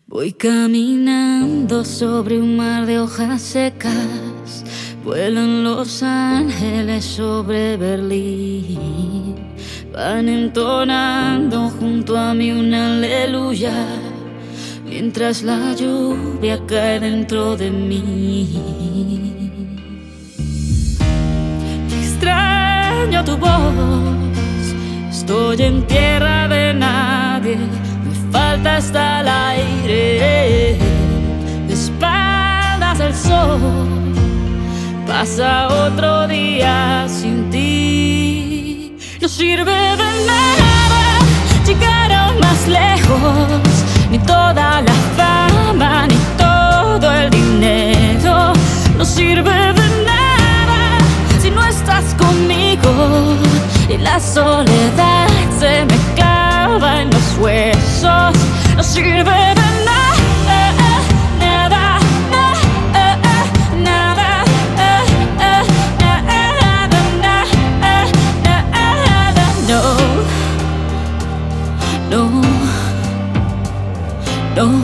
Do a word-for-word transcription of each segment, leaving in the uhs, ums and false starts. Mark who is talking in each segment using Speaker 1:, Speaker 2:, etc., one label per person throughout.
Speaker 1: Voy caminando sobre un mar de hojas secas. Vuelan los ángeles sobre Berlín. Van entonando junto a mí una aleluya, mientras la lluvia cae dentro de mí. Extraño tu voz, estoy en tierra de nadie. Me falta hasta el aire, de espaldas al sol. Pasa otro día sin ti. No sirve de nada llegar aún más lejos, ni toda la fama, ni todo el dinero. No sirve de nada si no estás conmigo, y la soledad se me clava en los huesos. No sirve de nada, nada, nada, no, no, no,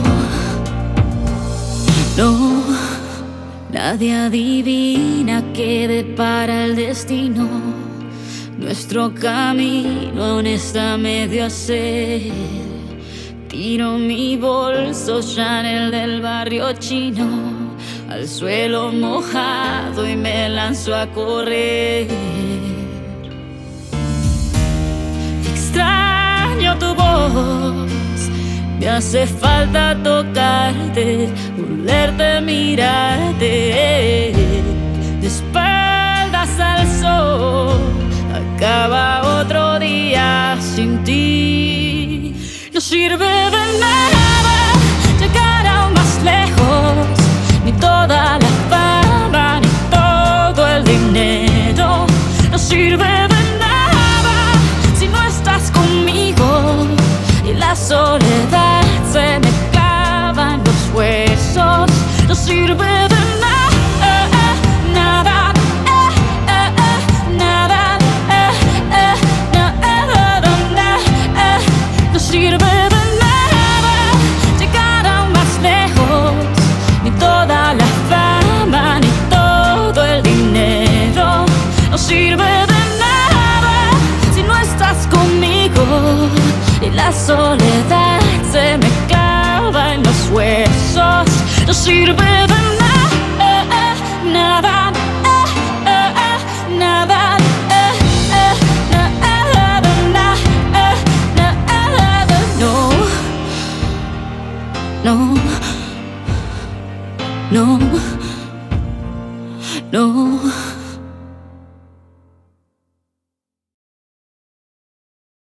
Speaker 1: no. Nadie adivina qué depara el destino. Nuestro camino aún está medio a hacer. Tiro mi bolso Chanel del barrio chino al suelo mojado y me lanzo a correr. Extraño tu voz, me hace falta tocarte, olerte, mirarte. De espaldas al sol, acaba otro día sin ti. No sirve de nada llegar aún más lejos, ni toda la fama, ni todo el dinero. No sirve de nada si no estás conmigo, y la soledad se me clava en los huesos. No sirve de nada, nada, nada, no sirve de nada llegar aún más lejos, ni toda la fama, ni todo el dinero. No sirve de nada si no estás conmigo, y la soledad se me clava en los huesos. No sirve de nada, nada, nada, no, no, no.